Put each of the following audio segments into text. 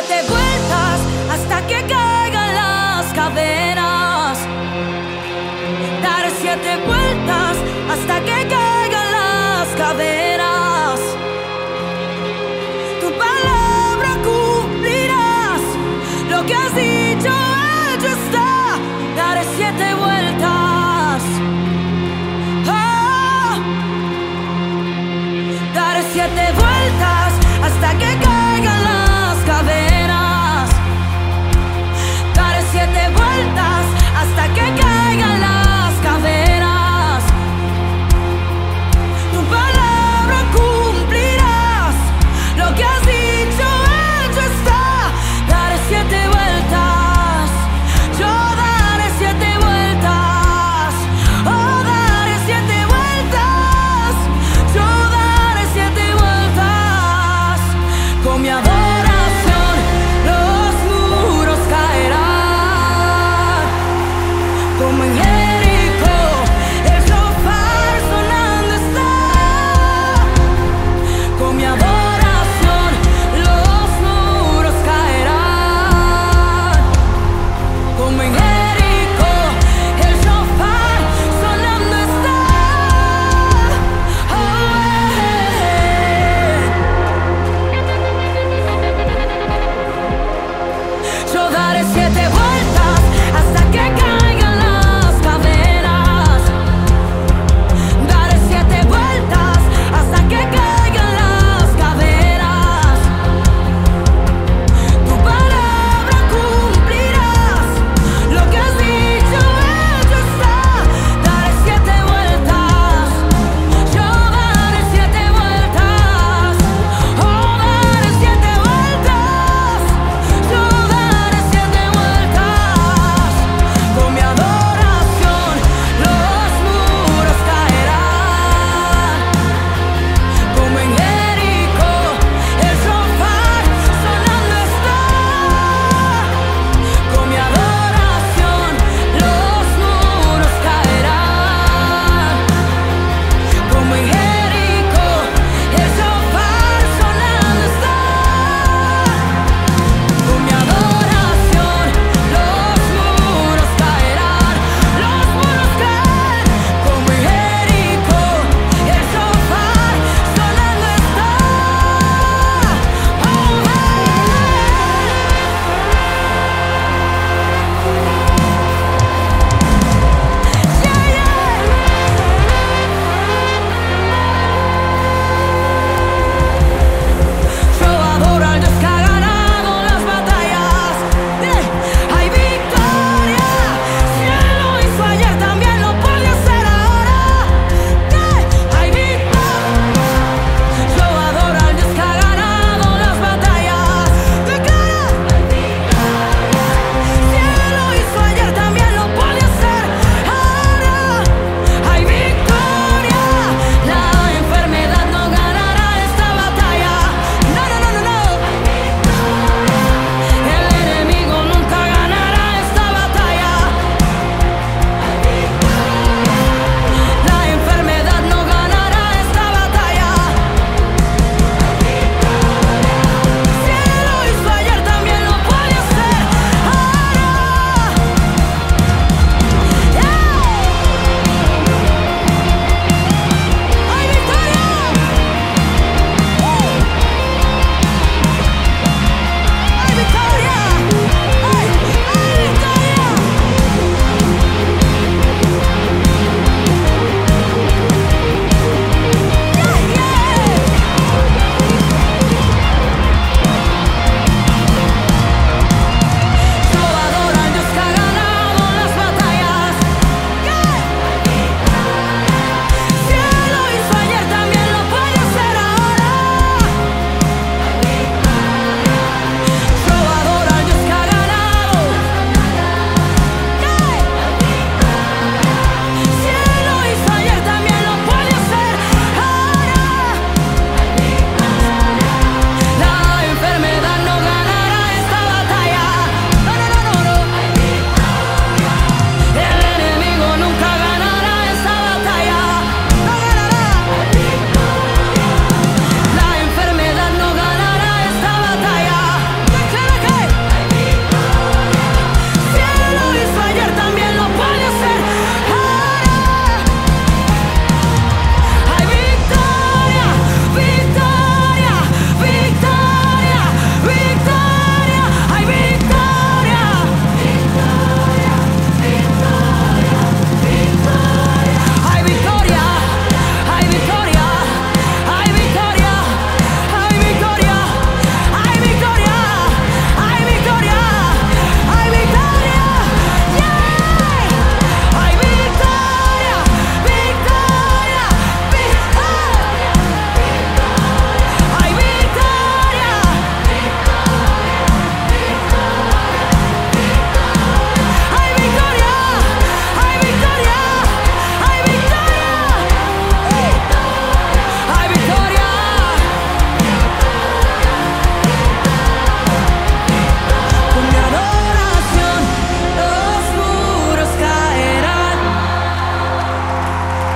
siete vueltas hasta que caigan las cadenas. Dar siete vueltas hasta que caigan las cadenas. Tu palabra cumplirás, lo que has dicho hecho está. Daré siete vueltas. Oh. Daré siete vueltas hasta que caigan las cadenas. Daré siete vueltas.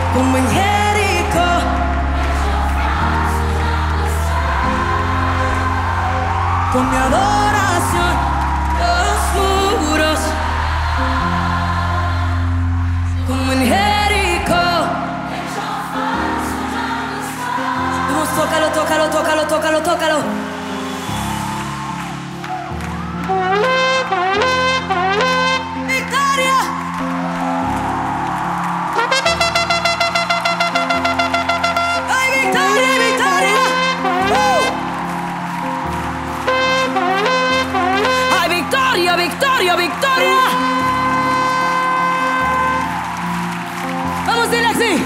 como en Jericó. Con mi adoración los muros, como en Jericó. Vamos, tócalo, tócalo, tócalo, tócalo, tócalo. Victoria. Ay, victoria, victoria. Ay, victoria, victoria, victoria. Vamos a decir así.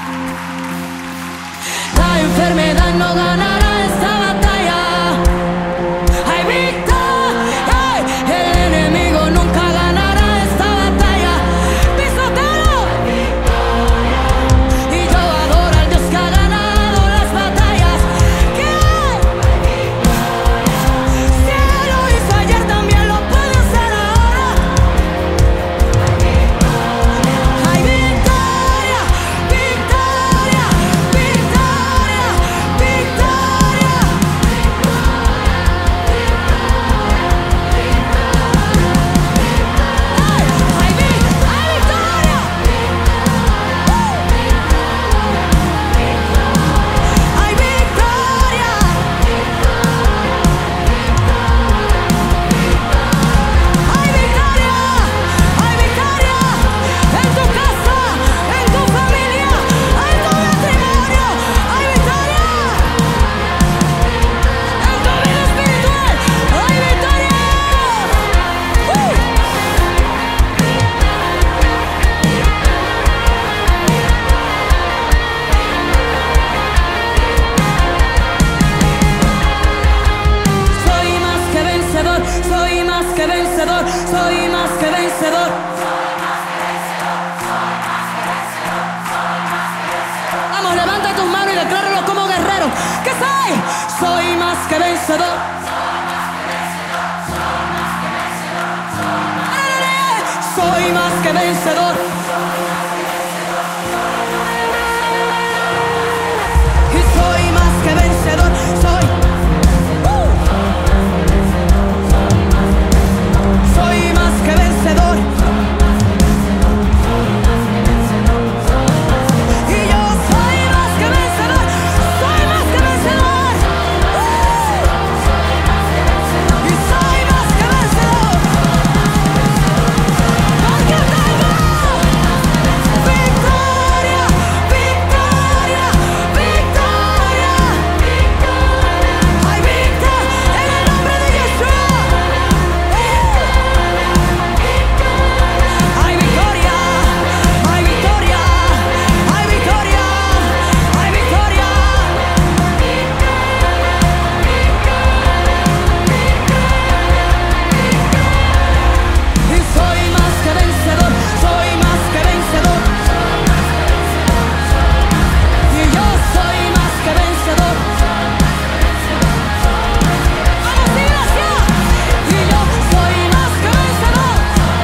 La enfermedad no ganará esta batalla. Hay victoria. El enemigo nunca ganará esta batalla. Pisotero. Y yo adoro al Dios que ha ganado las batallas. ¿Qué hay? Si Él lo hizo ayer, también lo puede hacer ahora. Hay victoria, victoria, victoria, victoria. Hay victoria. Hay victoria. Hay victoria. Hay victoria. En tu casa, en tu familia, en tu matrimonio. Hay victoria. En tu vida espiritual. Hay victoria. Soy más que vencedor, soy más que vencedor, soy más que vencedor. Vamos, levanta tus manos y decláralo como guerrero. ¿Qué soy? Soy más que vencedor. Soy más que vencedor. Y soy más que vencedor. Soy. Soy más que vencedor. Y yo soy más que vencedor. Soy más que vencedor. Y soy más que vencedor. Porque tengo victoria, victoria, victoria. Hay victoria en el nombre de Yeshua. Hay victoria, hay victoria, hay victoria, hay victoria. Y soy más que vencedor, soy más que vencedor. Y yo soy más que vencedor. Vamos, iglesia. Y yo soy más que vencedor.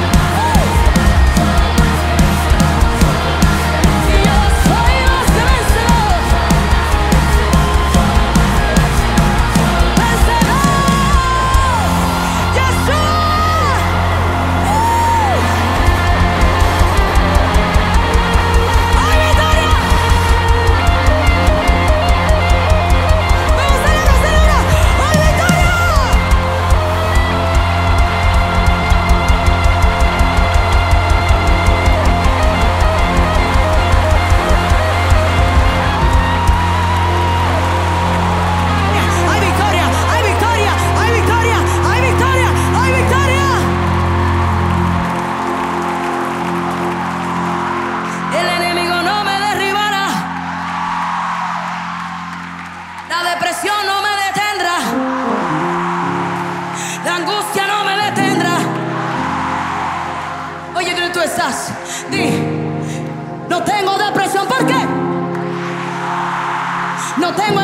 Y yo soy más que vencedor. Vencedor. Yeshua. ¡Hay victoria! ¡Vamos, celebra, celebra! ¡Hay victoria! Hay victoria, hay victoria, hay victoria, hay victoria, hay victoria. El enemigo no me derribará. La depresión no me detendrá. La angustia no me detendrá. Oye, ¿dónde tú estás? Di, no tengo depresión. ¿Por qué? No tengo